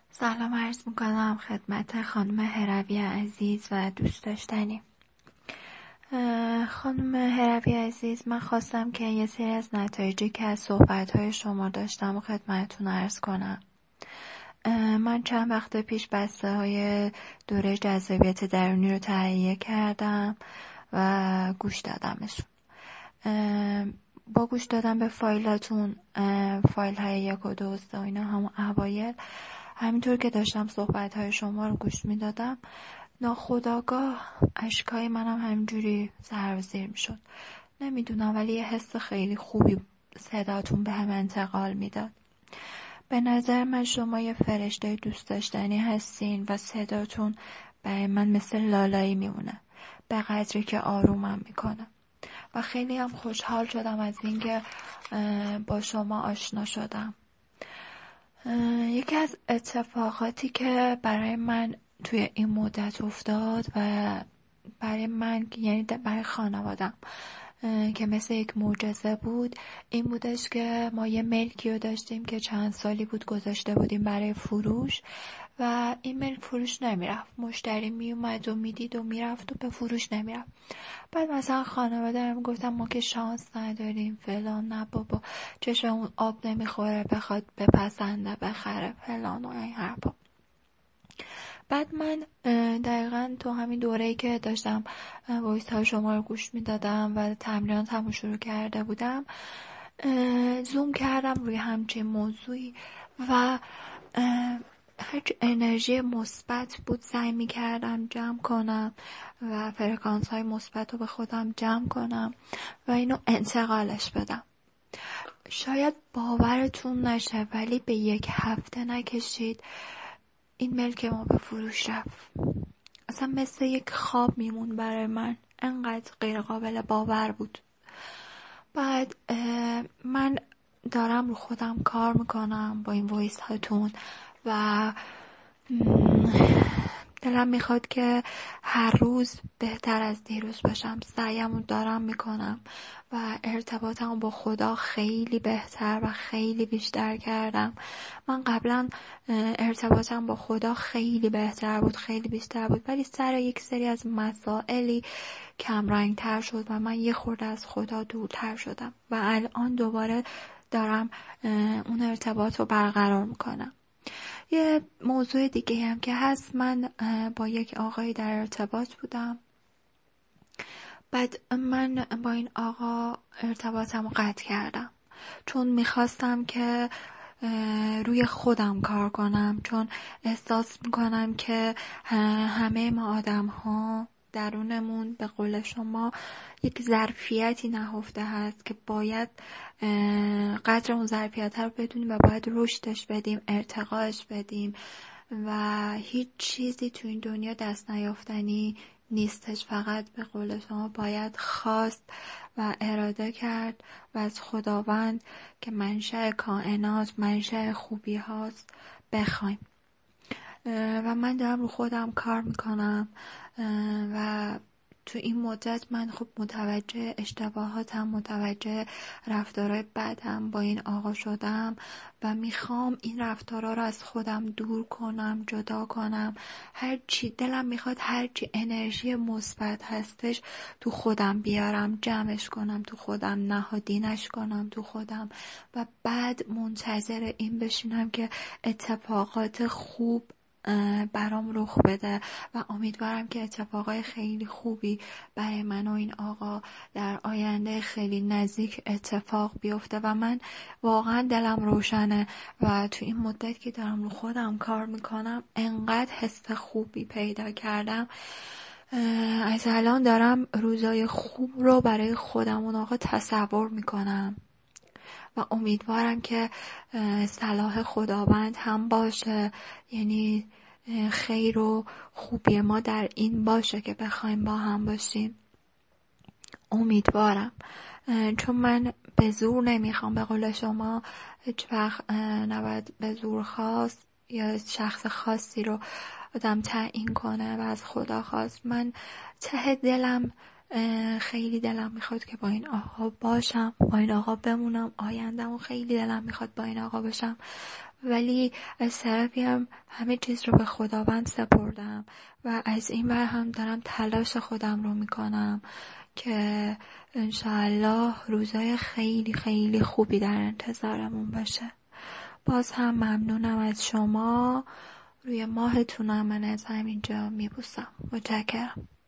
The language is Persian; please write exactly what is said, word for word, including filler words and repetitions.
سلام عرض میکنم خدمت خانم هروی عزیز و دوست داشتنی. خانم هروی عزیز، من خواستم که یه سری از نتایجی که از صحبت‌های شما داشتم و خدمتتون عرض کنم. من چند وقت پیش بسته های دوره جذابیت درونی رو تهیه کردم و گوش دادمشون. با گوش دادم به فایلاتون، فایل های یک و دو و اینا، همون اوایل همینطور که داشتم صحبت های شما رو گوش می دادم، ناخودآگاه اشکای منم همینجوری سر و زیر می شد. نمیدونم، ولی یه حس خیلی خوبی صداتون به هم انتقال میداد. به نظر من شما یه فرشته دوست داشتنی هستین و صداتون برای من مثل لالایی میمونه، به قدری که آرومم میکنه. و خیلی هم خوشحال شدم از اینکه با شما آشنا شدم. یکی از اتفاقاتی که برای من توی این مدت افتاد و برای من، یعنی برای خانوادم، که مثل یک معجزه بود، این بودش که ما یه ملکی رو داشتیم که چند سالی بود گذاشته بودیم برای فروش و این ملک فروش نمیرفت. مشتری میومد و میدید و میرفت و به فروش نمیرفت. بعد مثلا خانواده هم گفتم ما که شانس نداریم فلان، نه بابا چشم اون آب نمیخوره بخواد بپسنده بخره فلان و این حرفا. بعد من دقیقا تو همین دوره‌ای که داشتم وایس های شما رو گوش میدادم و تمرینات هم شروع کرده بودم، زوم کردم روی همچین موضوعی و هرچی انرژی مثبت بود سعی می‌کردم جمع کنم و فرکانس های مثبت رو به خودم جمع کنم و اینو انتقالش بدم. شاید باورتون نشه ولی به یک هفته نکشید این ملک ما به فروش رفت. اصلا مثل یک خواب میمون برای من، انقدر غیر قابل باور بود. بعد من دارم رو خودم کار میکنم با این وایس هاتون و دلم میخواد که هر روز بهتر از دیروز باشم. سعیمو دارم میکنم و ارتباطمو با خدا خیلی بهتر و خیلی بیشتر کردم. من قبلا ارتباطم با خدا خیلی بهتر بود، خیلی بیشتر بود، ولی سر یک سری از مسائلی کمرنگ تر شد و من یه خورده از خدا دورتر شدم و الان دوباره دارم اون ارتباط رو برقرار میکنم. یه موضوع دیگه هم که هست، من با یک آقایی در ارتباط بودم. بعد من با این آقا ارتباطم رو قطع کردم چون میخواستم که روی خودم کار کنم، چون احساس میکنم که همه ما آدم ها درونمون به قول شما یک ظرفیتی نهفته هست که باید قدر اون ظرفیت رو بدونیم و باید رشدش بدیم، ارتقاش بدیم و هیچ چیزی تو این دنیا دست نیافتنی نیستش. فقط به قول شما باید خواست و اراده کرد و از خداوند که منشأ کائنات، منشأ خوبی هاست بخوایم. و من دارم رو خودم کار میکنم و تو این مدت من خب متوجه اشتباهاتم، متوجه رفتارهای بدم با این آقا شدم و میخوام این رفتارها رو از خودم دور کنم، جدا کنم. هر چی دلم میخواد، هر چی انرژی مثبت هستش تو خودم بیارم، جمعش کنم تو خودم، نهادینش کنم تو خودم و بعد منتظر این بشینم که اتفاقات خوب برام رخ بده و امیدوارم که اتفاقای خیلی خوبی برای من و این آقا در آینده خیلی نزدیک اتفاق بیفته و من واقعا دلم روشنه و تو این مدت که دارم رو خودم کار میکنم انقدر حس خوبی پیدا کردم. از الان دارم روزای خوب رو برای خودم اون آقا تصور میکنم و امیدوارم که صلاح خداوند هم باشه، یعنی خیر و خوبی ما در این باشه که بخوایم با هم باشیم. امیدوارم، چون من به زور نمیخوام. به قول شما هیچ وقت نباید به زور خواست یا شخص خاصی رو آدم تعیین کنه و از خدا خواست. من ته دلم خیلی دلم میخواد که با این آقا باشم، با این آقا بمونم، آینده‌مو خیلی دلم میخواد با این آقا باشم ولی از طرفی هم همه چیز رو به خداوند سپردم و از این ور هم دارم تلاش خودم رو میکنم که انشاءالله روزای خیلی خیلی خوبی در انتظارمون باشه. باز هم ممنونم از شما. روی ماهتونم من از همینجا میبوسم. متشکرم.